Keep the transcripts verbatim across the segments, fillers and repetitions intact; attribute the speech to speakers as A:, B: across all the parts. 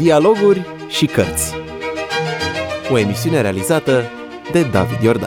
A: Dialoguri și cărți. O emisiune realizată de David Iordan.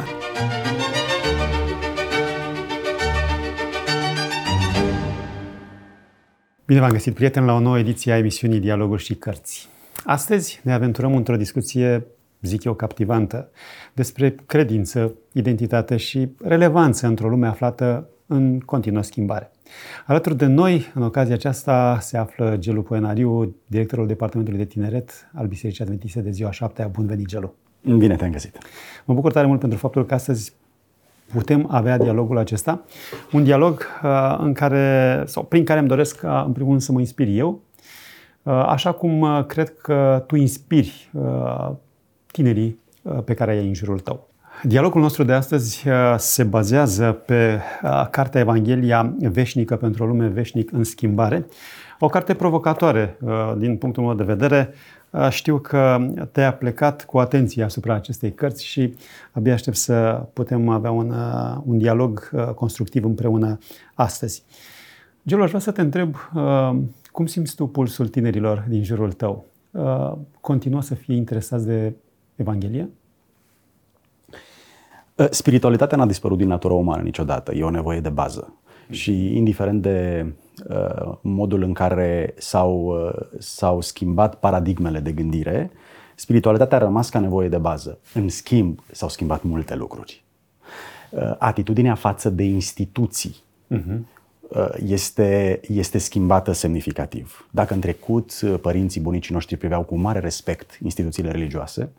B: Bine v-am găsit, prieteni, la o nouă ediție a emisiunii Dialoguri și cărți. Astăzi ne aventurăm într-o discuție, zic eu, captivantă, despre credință, identitate și relevanță într-o lume aflată în continuă schimbare. Alături de noi, în ocazia aceasta, se află Gelu Poenariu, directorul Departamentului de Tineret al Bisericii Adventiste de Ziua Șaptea. Bun venit, Gelu!
C: Bine te-am găsit!
B: Mă bucur tare mult pentru faptul că astăzi putem avea dialogul acesta, un dialog uh, în care, sau prin care îmi doresc, uh, în primul rând, să mă inspir eu, uh, așa cum uh, cred că tu inspiri uh, tinerii uh, pe care ai în jurul tău. Dialogul nostru de astăzi uh, se bazează pe uh, cartea Evanghelia veșnică pentru o lume veșnic în schimbare, o carte provocatoare uh, din punctul meu de vedere. Uh, știu că te-ai aplecat cu atenție asupra acestei cărți și abia aștept să putem avea un, uh, un dialog uh, constructiv împreună astăzi. Gelu, aș vrea să te întreb, uh, cum simți tu pulsul tinerilor din jurul tău? Uh, continuă să fie interesați de Evanghelie?
C: Spiritualitatea n-a dispărut din natura umană niciodată, e o nevoie de bază. Și indiferent de uh, modul în care s-au, uh, s-au schimbat paradigmele de gândire, spiritualitatea a rămas ca nevoie de bază. În schimb, s-au schimbat multe lucruri. Uh, atitudinea față de instituții uh-huh. uh, este, este schimbată semnificativ. Dacă în trecut părinții, bunicii noștri priveau cu mare respect instituțiile religioase,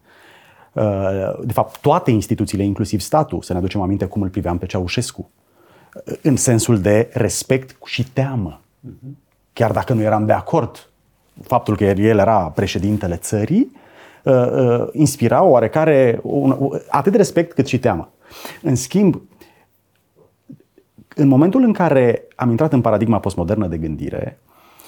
C: de fapt, toate instituțiile, inclusiv statul, să ne aducem aminte cum îl priveam pe Ceaușescu, în sensul de respect și teamă. Chiar dacă nu eram de acord, faptul că el era președintele țării, inspira oarecare, atât de respect cât și teamă. În schimb, în momentul în care am intrat în paradigma postmodernă de gândire,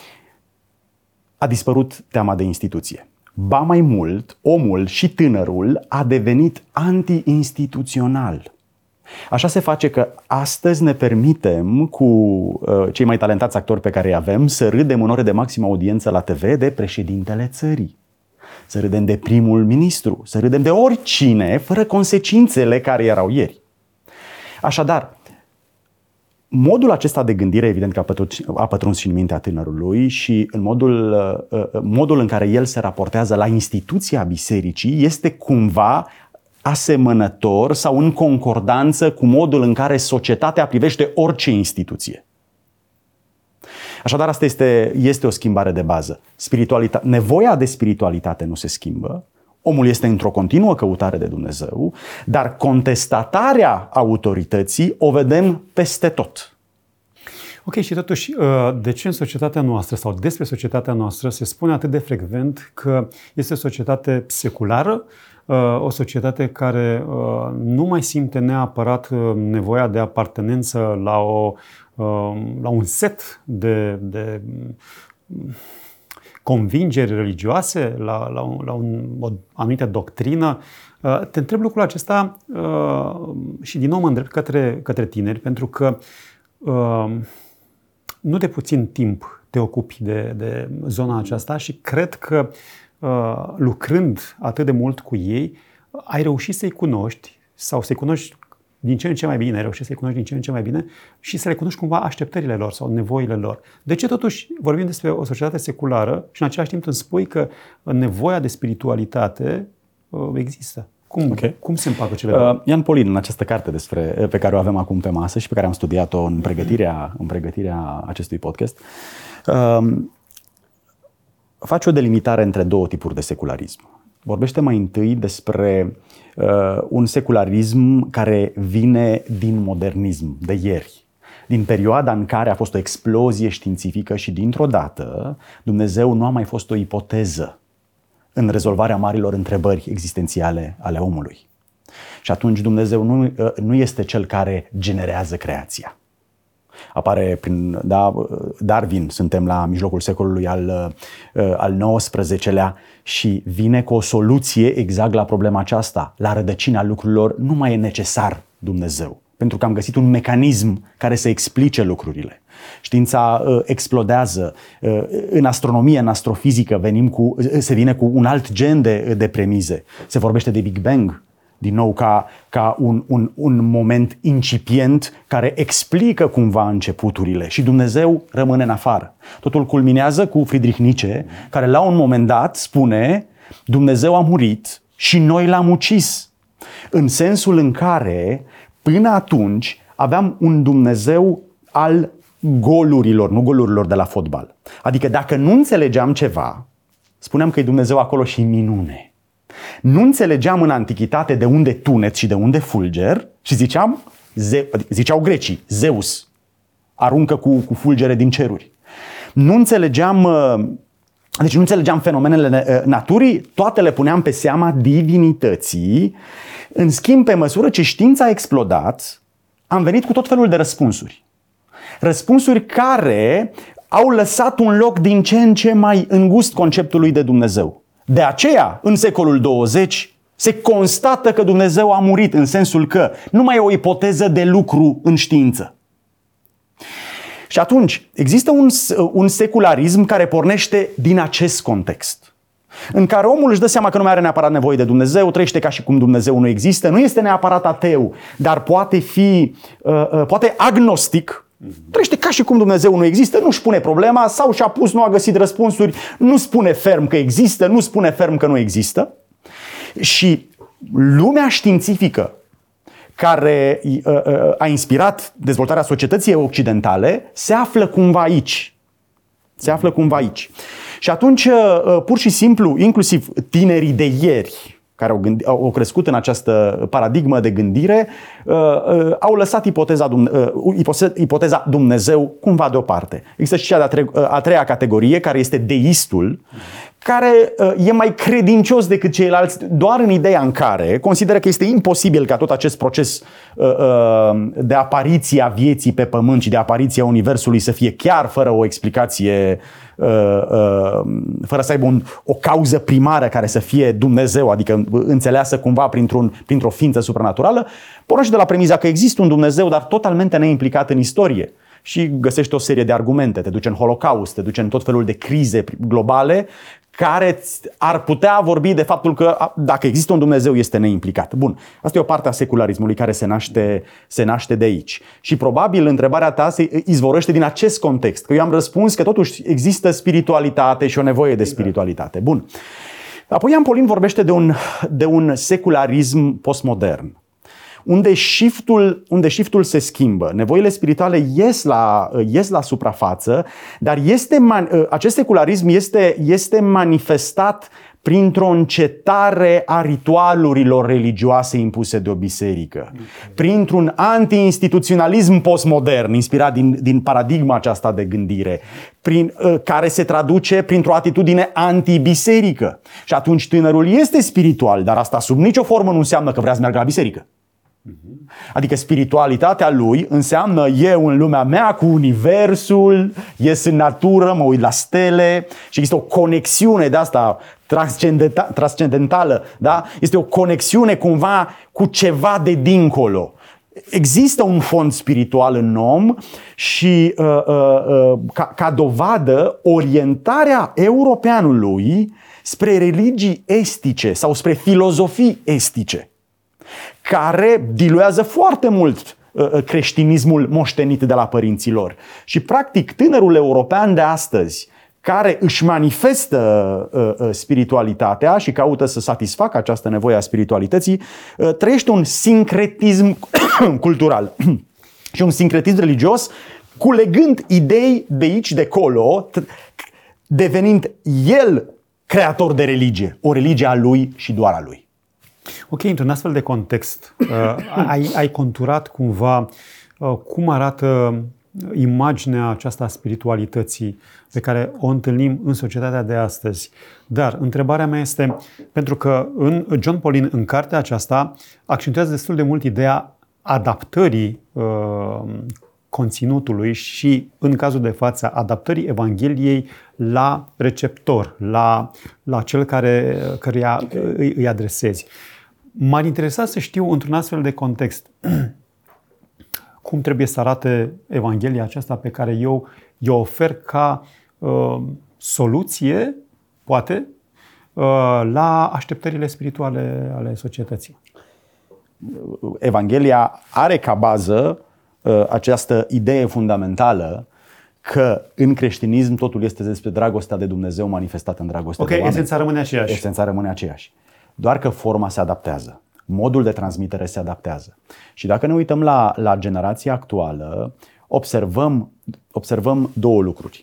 C: a dispărut teama de instituție. Ba mai mult, omul și tânărul a devenit anti-instituțional. Așa se face că astăzi ne permitem cu uh, cei mai talentați actori pe care îi avem să râdem în ore de maximă audiență la T V de președintele țării. Să râdem de primul ministru, să râdem de oricine, fără consecințele care erau ieri. Așadar, modul acesta de gândire, evident că a pătruns, a pătruns și în mintea tânărului și în modul, modul în care el se raportează la instituția bisericii este cumva asemănător sau în concordanță cu modul în care societatea privește orice instituție. Așadar, asta este, este o schimbare de bază. Spiritualitate, nevoia de spiritualitate nu se schimbă. Omul este într-o continuă căutare de Dumnezeu, dar contestatarea autorității o vedem peste tot.
B: Ok, și totuși, de ce în societatea noastră sau despre societatea noastră se spune atât de frecvent că este o societate seculară, o societate care nu mai simte neapărat nevoia de apartenență la, o, la un set de, de convingeri religioase, la, la, un, la un, o anumită doctrină. Te întreb lucrul acesta și din nou mă îndrept către, către tineri, pentru că nu de puțin timp te ocupi de, de zona aceasta și cred că lucrând atât de mult cu ei, ai reușit să-i cunoști sau să-i cunoști din ce în ce mai bine, ai reușit să-i cunoști din ce în ce mai bine și să le cunoști cumva așteptările lor sau nevoile lor. De ce totuși vorbim despre o societate seculară și în același timp îmi spui că nevoia de spiritualitate există? Cum, okay. cum se împacă cele două?
C: Uh, Ian Polin, în această carte despre, pe care o avem acum pe masă și pe care am studiat-o în pregătirea, în pregătirea acestui podcast, uh, face o delimitare între două tipuri de secularism. Vorbește mai întâi despre uh, un secularism care vine din modernism, de ieri, din perioada în care a fost o explozie științifică și dintr-o dată Dumnezeu nu a mai fost o ipoteză în rezolvarea marilor întrebări existențiale ale omului. Și atunci Dumnezeu nu, uh, nu este cel care generează creația. Apare prin da, Darwin, suntem la mijlocul secolului al, al nouăsprezecelea și vine cu o soluție exact la problema aceasta. La rădăcina lucrurilor nu mai e necesar Dumnezeu. pentru că am găsit un mecanism care să explice lucrurile. Știința uh, explodează. Uh, în astronomie, în astrofizică, venim cu, se vine cu un alt gen de, de premize. Se vorbește de Big Bang, din nou ca, ca un, un, un moment incipient care explică cumva începuturile și Dumnezeu rămâne în afară. Totul culminează cu Friedrich Nietzsche, care la un moment dat spune: Dumnezeu a murit și noi l-am ucis. În sensul în care până atunci aveam un Dumnezeu al golurilor, nu golurilor de la fotbal. Adică dacă nu înțelegeam ceva, spuneam că e Dumnezeu acolo și minune. Nu înțelegeam în antichitate de unde tunet și de unde fulger și ziceam, ze, ziceau grecii, Zeus aruncă cu, cu fulgere din ceruri. Nu înțelegeam, deci nu înțelegeam fenomenele naturii, toate le puneam pe seama divinității. În schimb, pe măsură ce știința a explodat, am venit cu tot felul de răspunsuri. Răspunsuri care au lăsat un loc din ce în ce mai îngust conceptului de Dumnezeu. De aceea, în secolul douăzeci, se constată că Dumnezeu a murit, în sensul că nu mai e o ipoteză de lucru în știință. Și atunci, există un, un secularism care pornește din acest context, în care omul își dă seama că nu mai are neapărat nevoie de Dumnezeu, trăiește ca și cum Dumnezeu nu există, nu este neapărat ateu, dar poate fi, uh, uh, poate agnostic, trăiește ca și cum Dumnezeu nu există, nu își pune problema sau și-a pus, nu a găsit răspunsuri, nu spune ferm că există, nu spune ferm că nu există. Și lumea științifică care uh, uh, a inspirat dezvoltarea societății occidentale se află cumva aici. Se află cumva aici. Și atunci, uh, pur și simplu, inclusiv tinerii de ieri, care au, gândi, au crescut în această paradigmă de gândire, uh, uh, au lăsat ipoteza, uh, ipoteza Dumnezeu cumva deoparte. Există și cea de-a tre- uh, a treia categorie, care este deistul, care uh, e mai credincios decât ceilalți, doar în ideea în care consideră că este imposibil ca tot acest proces uh, uh, de apariție a vieții pe pământ și de apariție a Universului să fie chiar fără o explicație, uh, uh, fără să aibă un, o cauză primară care să fie Dumnezeu, adică înțeleasă cumva printr-un, printr-o ființă supranaturală, pornește de la premiza că există un Dumnezeu, dar totalmente neimplicat în istorie. Și găsești o serie de argumente, te duce în Holocaust, te duce în tot felul de crize globale care ar putea vorbi de faptul că dacă există un Dumnezeu este neimplicat. Bun, asta e o parte a secularismului care se naște, se naște de aici. Și probabil întrebarea ta se izvorăște din acest context, că eu am răspuns că totuși există spiritualitate și o nevoie de spiritualitate. Bun. Apoi Ian Paulin vorbește de un, de un secularism postmodern, unde shiftul, unde shiftul se schimbă. Nevoile spirituale ies la, ies la suprafață, dar este, acest secularism este, este manifestat printr-o încetare a ritualurilor religioase impuse de o biserică, printr-un anti-instituționalism postmodern inspirat din, din paradigma aceasta de gândire, prin, care se traduce printr-o atitudine anti-biserică. Și atunci tânărul este spiritual, dar asta sub nicio formă nu înseamnă că vrea să meargă la biserică. Adică spiritualitatea lui înseamnă eu în lumea mea cu universul, ies în natură, mă uit la stele și există o conexiune de asta transcendentală, da? Este o conexiune cumva cu ceva de dincolo. Există un fond spiritual în om și uh, uh, uh, ca, ca dovadă orientarea europeanului spre religii estice sau spre filozofii estice, care diluează foarte mult uh, creștinismul moștenit de la părinții lor. Și practic tânărul european de astăzi, care își manifestă uh, uh, spiritualitatea și caută să satisfacă această nevoie a spiritualității, uh, trăiește un sincretism cultural și un sincretism religios, culegând idei de aici, de acolo, devenind el creator de religie, o religie a lui și doar a lui.
B: Ok, într-un astfel de context, uh, ai, ai conturat cumva uh, cum arată imaginea aceasta a spiritualității pe care o întâlnim în societatea de astăzi. Dar întrebarea mea este, pentru că în John Paulin, în cartea aceasta, accentuează destul de mult ideea adaptării uh, conținutului și, în cazul de față, adaptării Evangheliei la receptor, la, la cel care, căruia îi, îi adresezi. M-ar interesa să știu, într-un astfel de context, cum trebuie să arate Evanghelia aceasta pe care eu o ofer ca uh, soluție, poate, uh, la așteptările spirituale ale societății.
C: Evanghelia are ca bază uh, această idee fundamentală că în creștinism totul este despre dragostea de Dumnezeu manifestată în dragostea
B: okay,
C: de oameni.
B: Esența rămâne aceeași.
C: Esența rămâne aceeași. Doar că forma se adaptează. Modul de transmitere se adaptează. Și dacă ne uităm la, la generația actuală, observăm, observăm două lucruri.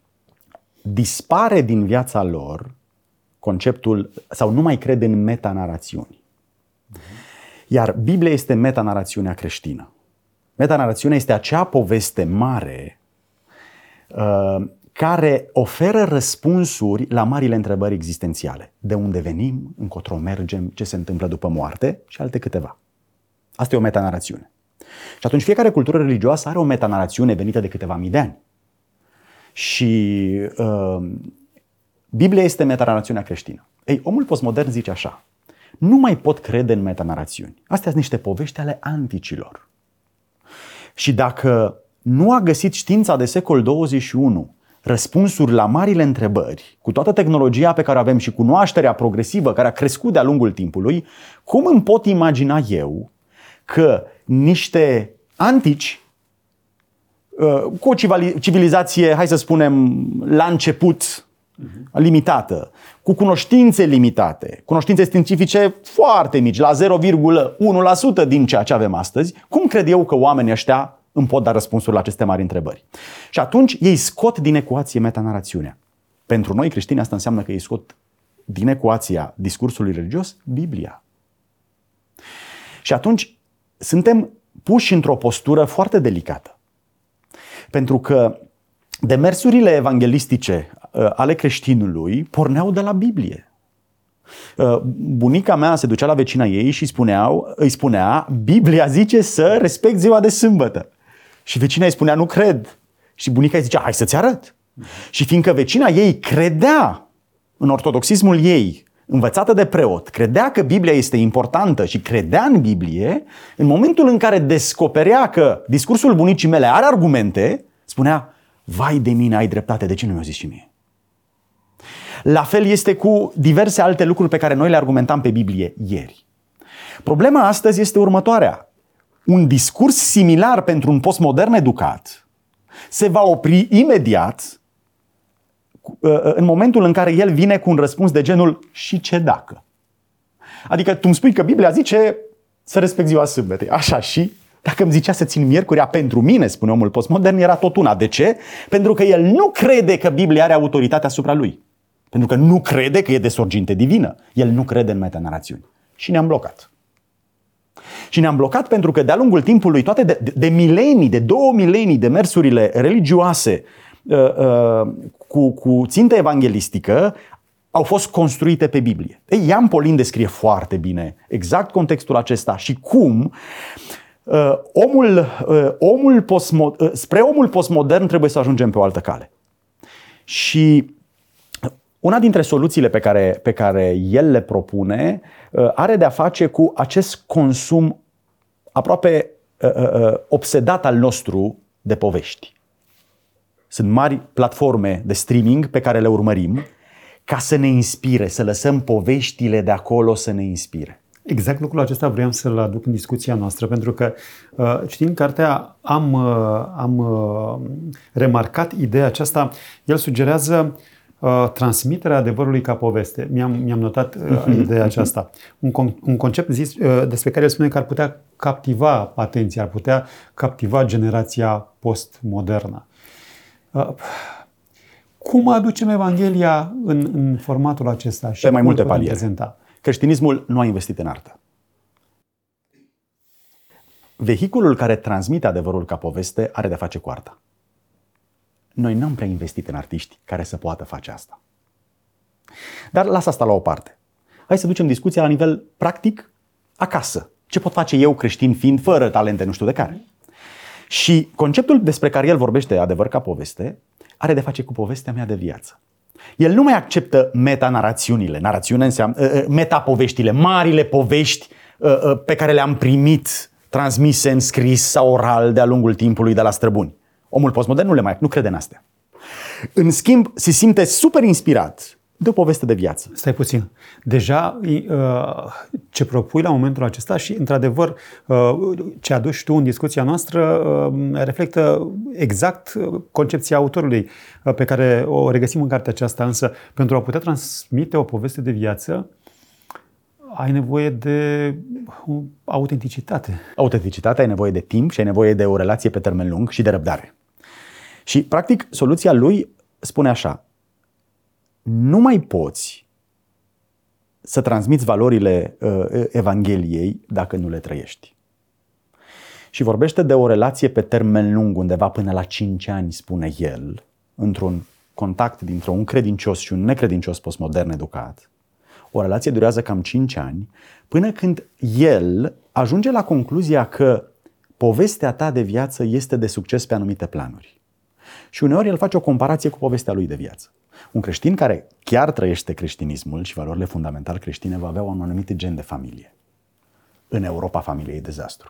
C: Dispare din viața lor conceptul, sau nu mai crede în metanarațiuni. Iar Biblia este metanarațiunea creștină. Metanarațiunea este acea poveste mare uh, care oferă răspunsuri la marile întrebări existențiale. De unde venim, încotro mergem, ce se întâmplă după moarte și alte câteva. Asta e o metanarațiune. Și atunci fiecare cultură religioasă are o metanarațiune venită de câteva mii de ani. Și uh, Biblia este metanarațiunea creștină. Ei, omul postmodern zice așa: nu mai pot crede în metanarațiuni. Astea sunt niște povești ale anticilor. Și dacă nu a găsit știința de secol douăzeci și unu răspunsuri la marile întrebări, cu toată tehnologia pe care o avem și cunoașterea progresivă care a crescut de-a lungul timpului, cum îmi pot imagina eu că niște antici, cu o civilizație, hai să spunem, la început limitată, cu cunoștințe limitate, cunoștințe științifice foarte mici, la zero virgulă unu la sută din ceea ce avem astăzi, cum cred eu că oamenii ăștia îmi pot da răspunsuri la aceste mari întrebări? Și atunci ei scot din ecuație metanarațiunea. Pentru noi creștini asta înseamnă că ei scot din ecuația discursului religios Biblia. Și atunci suntem puși într-o postură foarte delicată. Pentru că demersurile evanghelistice ale creștinului porneau de la Biblie. Bunica mea se ducea la vecina ei și spuneau, îi spunea: Biblia zice să respecti ziua de sâmbătă. Și vecina îi spunea: nu cred. Și bunica îi zicea: hai să-ți arăt. Și fiindcă vecina ei credea în ortodoxismul ei, învățată de preot, credea că Biblia este importantă și credea în Biblie, în momentul în care descoperea că discursul bunicii mele are argumente, spunea: vai de mine, ai dreptate, de ce nu mi-o zis și mie? La fel este cu diverse alte lucruri pe care noi le argumentam pe Biblie ieri. Problema astăzi este următoarea. Un discurs similar pentru un postmodern educat se va opri imediat în momentul în care el vine cu un răspuns de genul: și ce dacă? Adică tu îmi spui că Biblia zice să respect ziua sâmbetei. Așa, și dacă îmi zicea să țin miercurea, pentru mine, spune omul postmodern, era tot una. De ce? Pentru că el nu crede că Biblia are autoritate asupra lui. Pentru că nu crede că e de sorginte divină. El nu crede în metanarațiuni. Și ne-am blocat. Și ne-am blocat pentru că de-a lungul timpului, toate de, de, de milenii, de două milenii de mersurile religioase uh, uh, cu, cu țintă evanghelistică au fost construite pe Biblie. Ei, Ian Polin descrie foarte bine exact contextul acesta și cum uh, omul, uh, omul postmo- uh, spre omul postmodern trebuie să ajungem pe o altă cale. Și una dintre soluțiile pe care, pe care el le propune uh, are de-a face cu acest consum aproape uh, uh, obsedat al nostru de povești. Sunt mari platforme de streaming pe care le urmărim ca să ne inspire, să lăsăm poveștile de acolo să ne inspire.
B: Exact lucrul acesta vreau să-l aduc în discuția noastră, pentru că uh, citind cartea am, uh, am uh, remarcat ideea aceasta. El sugerează uh, transmiterea adevărului ca poveste. Mi-am, mi-am notat uh, ideea aceasta. Un, con- un concept zis, uh, despre care el spune că ar putea captiva atenția, ar putea captiva generația postmodernă. Uh, cum aducem Evanghelia în, în formatul acesta? Și
C: pe mai multe paliere.
B: Prezenta?
C: Creștinismul nu a investit în artă. Vehiculul care transmite adevărul ca poveste are de-a face cu arta. Noi n-am prea investit în artiști care să poată face asta. Dar lasă asta la o parte. Hai să ducem discuția la nivel practic acasă. Ce pot face eu, creștin fiind, fără talente nu știu de care? Și conceptul despre care el vorbește, adevăr ca poveste, are de face cu povestea mea de viață. El nu mai acceptă metanarațiunile, narațiune înseamnă, metapoveștile, marile povești pe care le-am primit transmise în scris sau oral de-a lungul timpului de la străbuni. Omul postmodern nu le mai nu crede în astea. În schimb, se simte super inspirat de o poveste de viață.
B: Stai puțin. Deja ce propui la momentul acesta și, într-adevăr, ce aduci tu în discuția noastră reflectă exact concepția autorului pe care o regăsim în cartea aceasta. Însă, pentru a putea transmite o poveste de viață, ai nevoie de autenticitate.
C: Autenticitate, ai nevoie de timp și ai nevoie de o relație pe termen lung și de răbdare. Și, practic, soluția lui spune așa: nu mai poți să transmiți valorile uh, Evangheliei dacă nu le trăiești. Și vorbește de o relație pe termen lung, undeva până la cinci ani, spune el, într-un contact dintre un credincios și un necredincios postmodern educat. O relație durează cam cinci ani, până când el ajunge la concluzia că povestea ta de viață este de succes pe anumite planuri. Și uneori el face o comparație cu povestea lui de viață. Un creștin care chiar trăiește creștinismul și valorile fundamentale creștine va avea un anumit gen de familie. În Europa, familia e dezastru.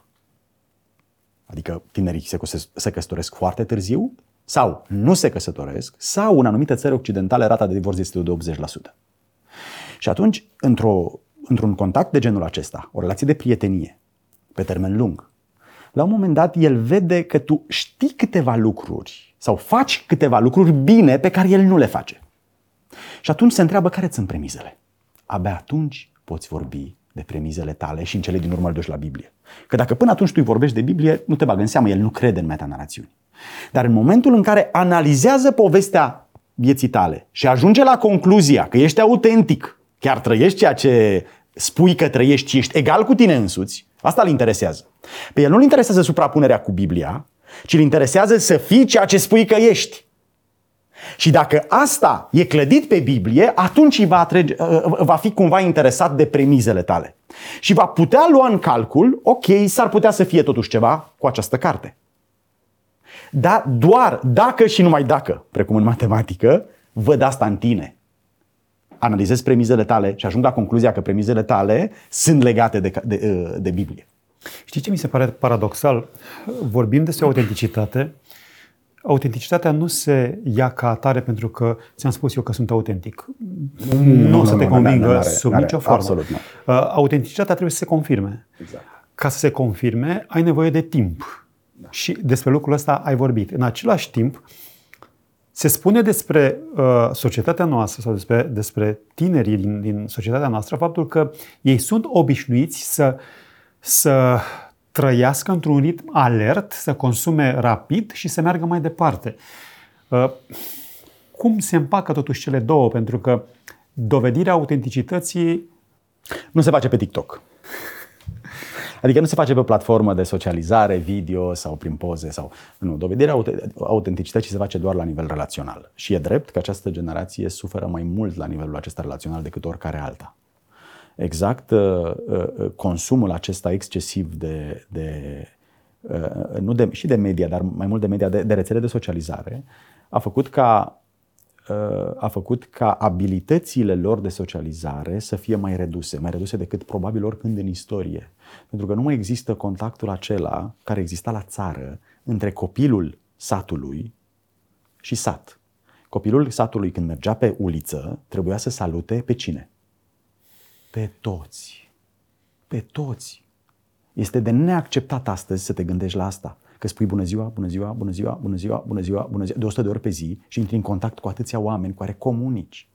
C: Adică tinerii se, se căsătoresc foarte târziu sau nu se căsătoresc, sau în anumite țări occidentale rata de divorț este de optzeci la sută. Și atunci, într-o, într-un contact de genul acesta, o relație de prietenie pe termen lung, la un moment dat el vede că tu știi câteva lucruri sau faci câteva lucruri bine pe care el nu le face. Și atunci se întreabă care sunt premizele. Abia atunci poți vorbi de premizele tale și în cele din urmă îl duci la Biblie. Că dacă până atunci tu îi vorbești de Biblie, nu te bagă în seamă, el nu crede în metanarațiuni. Dar în momentul în care analizează povestea vieții tale și ajunge la concluzia că ești autentic, chiar trăiești ceea ce spui că trăiești și ești egal cu tine însuți, asta îl interesează. Pe el nu îl interesează suprapunerea cu Biblia, ci îl interesează să fii ceea ce spui că ești. Și dacă asta e clădit pe Biblie, atunci va, atrage, va fi cumva interesat de premizele tale. Și va putea lua în calcul, ok, s-ar putea să fie totuși ceva cu această carte. Dar doar dacă și numai dacă, precum în matematică, văd asta în tine. Analizez premizele tale și ajung la concluzia că premizele tale sunt legate de, de, de Biblie.
B: Știi ce mi se pare paradoxal? Vorbim despre autenticitate. Autenticitatea nu se ia ca atare pentru că ți-am spus eu că sunt autentic. Nu, nu o să te convingă sub nicio formă.
C: Absolut nu.
B: Autenticitatea trebuie să se confirme.
C: Exact.
B: Ca să se confirme, ai nevoie de timp. Da. Și despre lucrul ăsta ai vorbit. În același timp, se spune despre uh, societatea noastră sau despre, despre tinerii din, din societatea noastră faptul că ei sunt obișnuiți să, să trăiască într-un ritm alert, să consume rapid și să meargă mai departe. Uh, cum se împacă totuși cele două? Pentru că dovedirea autenticității
C: nu se face pe TikTok. Adică nu se face pe platformă de socializare, video sau prin poze. Sau... Nu, dovedirea autenticității se face doar la nivel relațional. Și e drept că această generație suferă mai mult la nivelul acesta relațional decât oricare alta. Exact consumul acesta excesiv de, de, nu de și de media, dar mai mult de media, de, de rețele de socializare, a făcut ca a făcut ca abilitățile lor de socializare să fie mai reduse, mai reduse decât probabil oricând în istorie. Pentru că nu mai există contactul acela care exista la țară între copilul satului și sat. Copilul satului, când mergea pe uliță, trebuia să salute pe cine? Pe toți. Pe toți. Este de neacceptat astăzi să te gândești la asta. Că spui bună ziua, bună ziua, bună ziua, bună ziua, bună ziua, bună ziua, de o sută de ori pe zi și intri în contact cu atâția oameni cu care comunici.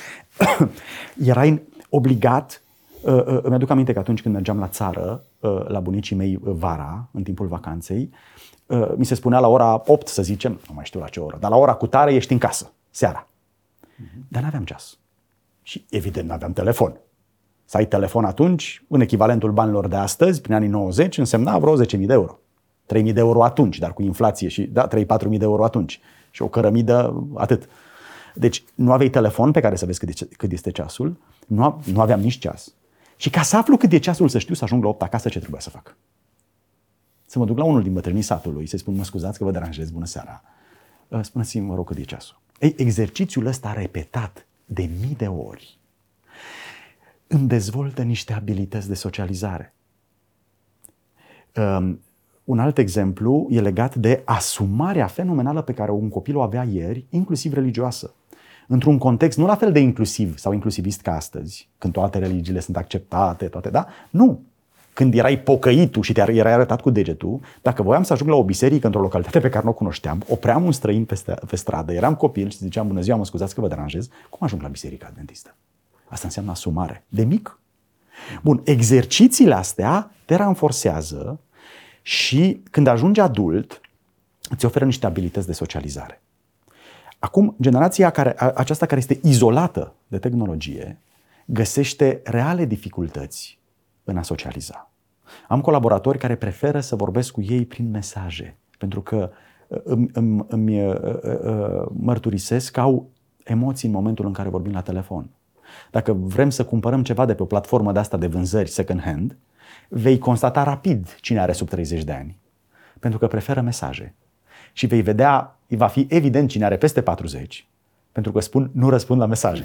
C: Erai obligat, îmi aduc aminte că atunci când mergeam la țară, la bunicii mei vara, în timpul vacanței, mi se spunea la ora opt, să zicem, nu mai știu la ce oră, dar la ora cu tare ești în casă, seara. Dar n-aveam ceas. Și evident n-aveam telefon. Să ai telefon atunci, în echivalentul banilor de astăzi, prin anii nouăzeci, însemna vreo zece mii de euro. trei mii de euro atunci, dar cu inflație și da, trei-patru mii de euro atunci. Și o cărămidă, atât. Deci nu aveai telefon pe care să vezi cât, e, cât este ceasul, nu, nu aveam nici ceas. Și ca să aflu cât e ceasul, să știu să ajung la opt acasă, ce trebuia să fac? Să mă duc la unul din bătrânii satului, să-i spun, mă scuzați că vă deranjez, bună seara. Spuneți-mi, mă rog, cât e ceasul. Ei, exercițiul ăsta repetat de mii de ori îmi dezvoltă niște abilități de socializare. Um, un alt exemplu e legat de asumarea fenomenală pe care un copil o avea ieri, inclusiv religioasă. Într-un context nu la fel de inclusiv sau inclusivist ca astăzi, când toate religiile sunt acceptate, toate, da? Nu. Când erai pocăitul și te erai arătat cu degetul, dacă voiam să ajung la o biserică într-o localitate pe care nu o cunoșteam, opream un străin pe, st- pe stradă, eram copil și ziceam, bună ziua, mă scuzați că vă deranjez, cum ajung la biserica adventistă? Asta înseamnă asumare. De mic. Bun, exercițiile astea te ranforsează și când ajungi adult, îți oferă niște abilități de socializare. Acum, generația care, aceasta care este izolată de tehnologie găsește reale dificultăți în a socializa. Am colaboratori care preferă să vorbesc cu ei prin mesaje, pentru că îmi, îmi, îmi mărturisesc că au emoții în momentul în care vorbim la telefon. Dacă vrem să cumpărăm ceva de pe o platformă de asta de vânzări second hand, vei constata rapid cine are sub treizeci de ani, pentru că preferă mesaje. Și vei vedea, va fi evident cine are peste patruzeci, pentru că spun, nu răspund la mesaje.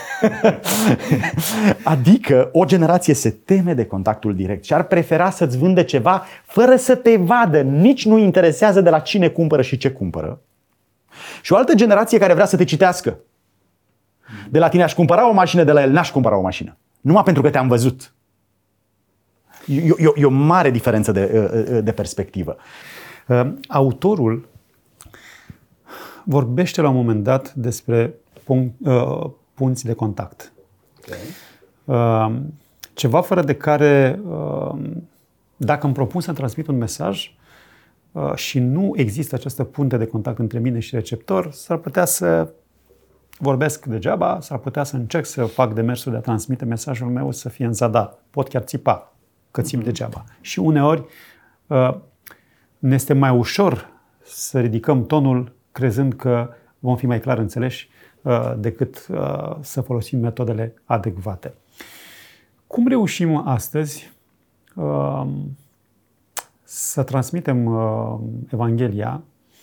C: Adică o generație se teme de contactul direct și ar prefera să-ți vândă ceva fără să te vadă, nici nu interesează de la cine cumpără și ce cumpără. Și o altă generație care vrea să te citească. De la tine aș cumpăra o mașină, de la el n-aș cumpăra o mașină. Numai pentru că te-am văzut. E, e, e o mare diferență de, de perspectivă.
B: Autorul vorbește la un moment dat despre punct, uh, punți de contact. Okay. Uh, ceva fără de care, uh, dacă îmi propun să transmit un mesaj uh, și nu există această punte de contact între mine și receptor, s-ar putea să vorbesc degeaba, s-ar putea să încerc să fac demersul de a transmite mesajul meu să fie în zadar. Pot chiar țipa că țip mm-hmm. degeaba. Și uneori uh, ne este mai ușor să ridicăm tonul crezând că vom fi mai clar înțeleși uh, decât uh, să folosim metodele adecvate. Cum reușim astăzi uh, să transmitem uh, Evanghelia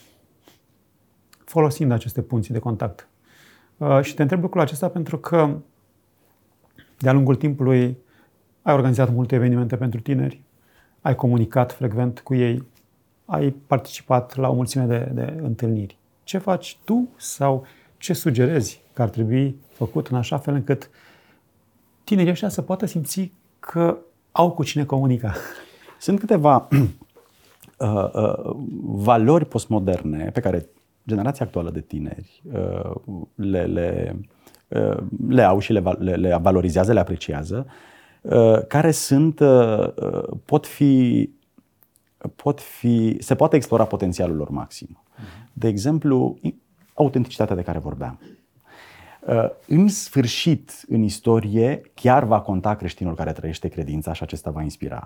B: folosind aceste punți de contact? Uh, și te întreb lucrul acesta pentru că de-a lungul timpului ai organizat multe evenimente pentru tineri, ai comunicat frecvent cu ei, ai participat la o mulțime de, de întâlniri. Ce faci tu sau ce sugerezi că ar trebui făcut în așa fel încât tinerii ăștia să poată simți că au cu cine comunica?
C: Sunt câteva uh, uh, valori postmoderne pe care generația actuală de tineri uh, le, le, uh, le au și le, le, le valorizează, le apreciază, uh, care sunt, uh, pot fi pot fi, se poate explora potențialul lor maxim. De exemplu, autenticitatea de care vorbeam. În sfârșit, în istorie, chiar va conta creștinul care trăiește credința și acesta va inspira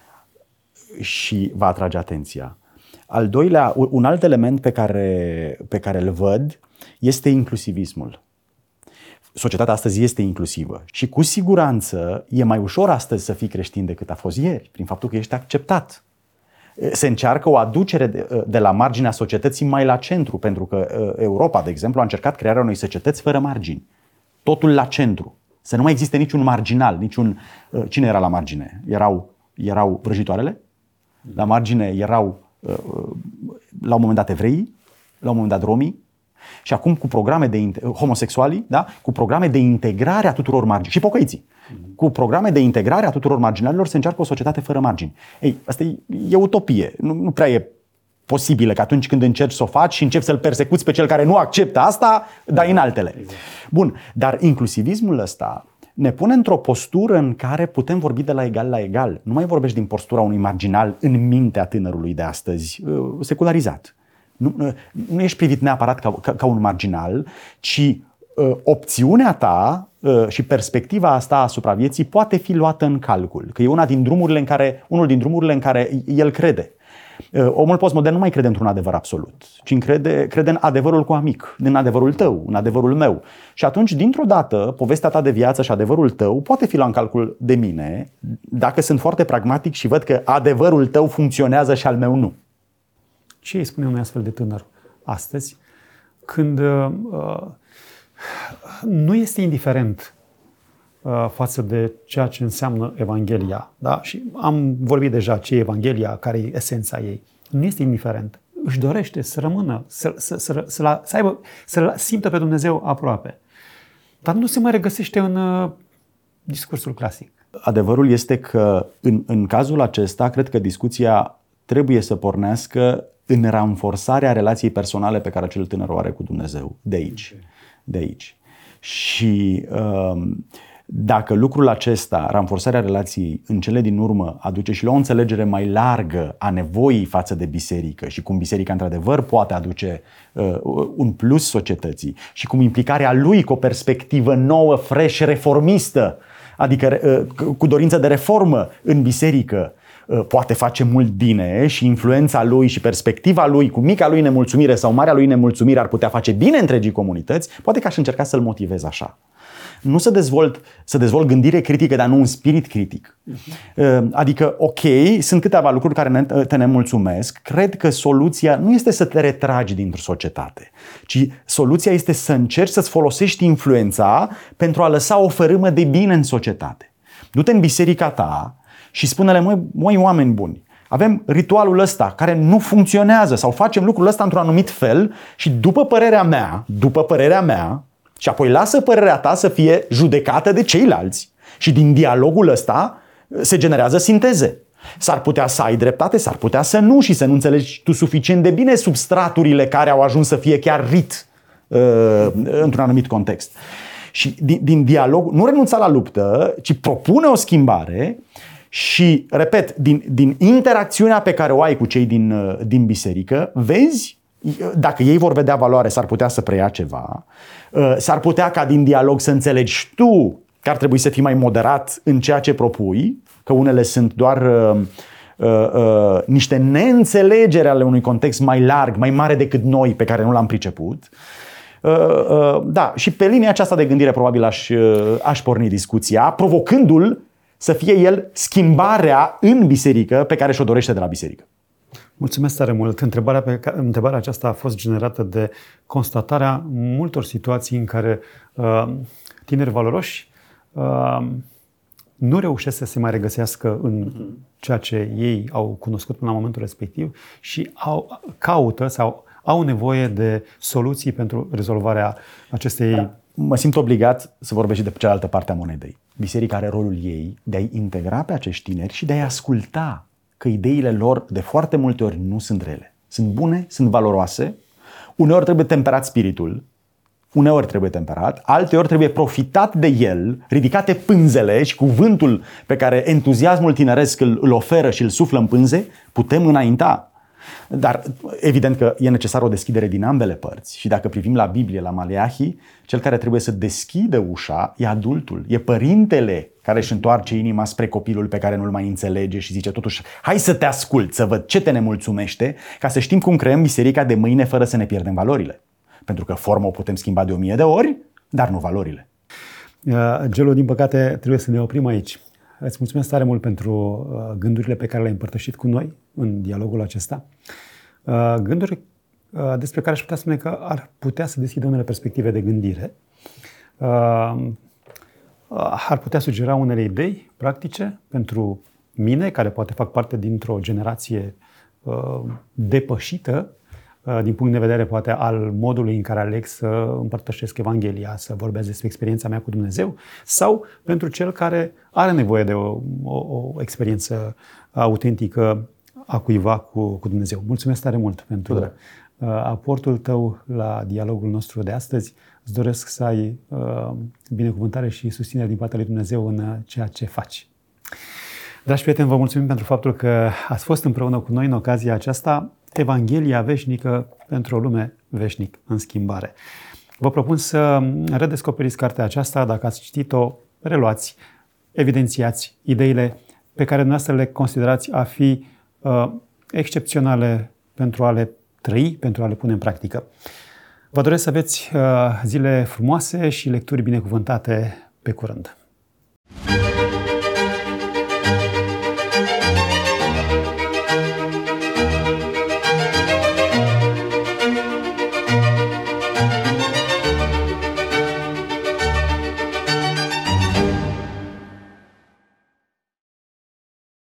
C: și va atrage atenția. Al doilea, un alt element pe care, pe care îl văd este inclusivismul. Societatea astăzi este inclusivă și cu siguranță e mai ușor astăzi să fii creștin decât a fost ieri, prin faptul că ești acceptat. Se încearcă o aducere de, de la marginea societății mai la centru, pentru că Europa, de exemplu, a încercat crearea unei societăți fără margini. Totul la centru. Să nu mai existe niciun marginal, niciun... Cine era la margine? Erau, erau vrăjitoarele? La margine erau, la un moment dat, evreii? La un moment dat, romii? Și acum cu programe de homosexuali, da? Cu programe de integrare a tuturor margini și pocăiții. Cu programe de integrare a tuturor marginalilor se încearcă o societate fără margini. Ei, asta e, e utopie. Nu, nu prea e posibilă că atunci când încerci să o faci și începi să-l persecuți pe cel care nu acceptă asta, dai în altele. Bun, dar inclusivismul ăsta ne pune într-o postură în care putem vorbi de la egal la egal. Nu mai vorbești din postura unui marginal în mintea tânărului de astăzi, secularizat. Nu, nu ești privit neapărat ca, ca, ca un marginal, ci uh, opțiunea ta uh, și perspectiva asta asupra vieții poate fi luată în calcul. Că e una din drumurile în care, unul din drumurile în care el crede. Uh, omul postmodern nu mai crede într-un adevăr absolut, ci crede, crede în adevărul cu amic, în adevărul tău, în adevărul meu. Și atunci, dintr-o dată, povestea ta de viață și adevărul tău poate fi luat în calcul de mine, dacă sunt foarte pragmatic și văd că adevărul tău funcționează și al meu nu.
B: Ce îi spune unui astfel de tânăr astăzi, când uh, nu este indiferent uh, față de ceea ce înseamnă Evanghelia. Da? Și am vorbit deja ce e Evanghelia, care e esența ei. Nu este indiferent. Își dorește să rămână, să, să, să, să, să, aibă, să simtă pe Dumnezeu aproape. Dar nu se mai regăsește în uh, discursul clasic.
C: Adevărul este că în, în cazul acesta, cred că discuția trebuie să pornească în ranforsarea relației personale pe care acel tânăr o are cu Dumnezeu. De aici. De aici. Și um, dacă lucrul acesta, ranforsarea relației, în cele din urmă aduce și la o înțelegere mai largă a nevoii față de biserică și cum biserica într-adevăr poate aduce uh, un plus societății și cum implicarea lui cu o perspectivă nouă, fresh, reformistă, adică uh, cu dorință de reformă în biserică, uh, poate face mult bine și influența lui și perspectiva lui cu mica lui nemulțumire sau marea lui nemulțumire ar putea face bine întregii comunități, poate că aș încerca să-l motivez așa. Nu să dezvolt, să dezvolt gândire critică, dar nu un spirit critic. Uh-huh. Adică, ok, sunt câteva lucruri care ne, te nemulțumesc. Cred că soluția nu este să te retragi dintr-o societate, ci soluția este să încerci să-ți folosești influența pentru a lăsa o fărâmă de bine în societate. Du-te în biserica ta și spune-le, măi, măi oameni buni, avem ritualul ăsta care nu funcționează sau facem lucrul ăsta într-un anumit fel și după părerea mea, după părerea mea, și apoi lasă părerea ta să fie judecată de ceilalți. Și din dialogul ăsta se generează sinteze. S-ar putea să ai dreptate, s-ar putea să nu și să nu înțelegi tu suficient de bine substraturile care au ajuns să fie chiar rit uh, într-un anumit context. Și din, din dialog, nu renunța la luptă, ci propune o schimbare și, repet, din, din interacțiunea pe care o ai cu cei din, din biserică, vezi. Dacă ei vor vedea valoare, s-ar putea să preia ceva. S-ar putea ca din dialog să înțelegi tu că ar trebui să fii mai moderat în ceea ce propui, că unele sunt doar uh, uh, uh, niște neînțelegeri ale unui context mai larg, mai mare decât noi, pe care nu l-am priceput. Uh, uh, da, și pe linia aceasta de gândire probabil aș, uh, aș porni discuția, provocându-l să fie el schimbarea în biserică pe care și-o dorește de la biserică.
B: Mulțumesc tare mult. Întrebarea, pe care, întrebarea aceasta a fost generată de constatarea multor situații în care uh, tineri valoroși uh, nu reușesc să se mai regăsească în ceea ce ei au cunoscut până la momentul respectiv și au, caută sau au nevoie de soluții pentru rezolvarea acestei...
C: Da. Mă simt obligat să vorbesc și de cealaltă parte a monedei. Biserica are rolul ei de a-i integra pe acești tineri și de a-i asculta că ideile lor de foarte multe ori nu sunt rele. Sunt bune, sunt valoroase, uneori trebuie temperat spiritul, uneori trebuie temperat, alteori trebuie profitat de el, ridicate pânzele și cuvântul pe care entuziasmul tineresc îl, îl oferă și îl suflă în pânze, putem înainta. Dar evident că e necesar o deschidere din ambele părți și dacă privim la Biblie, la Maleahi, cel care trebuie să deschidă ușa e adultul, e părintele care își întoarce inima spre copilul pe care nu-l mai înțelege și zice totuși hai să te ascult, să văd ce te nemulțumește, ca să știm cum creăm biserica de mâine fără să ne pierdem valorile. Pentru că forma o putem schimba de o mie de ori, dar nu valorile.
B: Gelo, din păcate trebuie să ne oprim aici. Îți mulțumesc tare mult pentru gândurile pe care le-ai împărtășit cu noi în dialogul acesta. Gânduri despre care aș putea spune că ar putea să deschidă unele perspective de gândire. Ar putea sugera unele idei practice pentru mine, care poate fac parte dintr-o generație depășită din punct de vedere poate al modului în care aleg să împărtășesc Evanghelia, să vorbesc despre experiența mea cu Dumnezeu, sau pentru cel care are nevoie de o, o, o experiență autentică a cuiva cu, cu Dumnezeu. Mulțumesc tare mult pentru uh, aportul tău la dialogul nostru de astăzi. Îți doresc să ai uh, binecuvântare și susținere din partea lui Dumnezeu în uh, ceea ce faci. Dragi prieteni, vă mulțumim pentru faptul că ați fost împreună cu noi în ocazia aceasta. Evanghelia veșnică pentru o lume veșnic în schimbare. Vă propun să redescoperiți cartea aceasta, dacă ați citit-o, reluați, evidențiați ideile pe care dumneavoastră le considerați a fi uh, excepționale pentru a le trăi, pentru a le pune în practică. Vă doresc să aveți uh, zile frumoase și lecturi binecuvântate. Pe curând!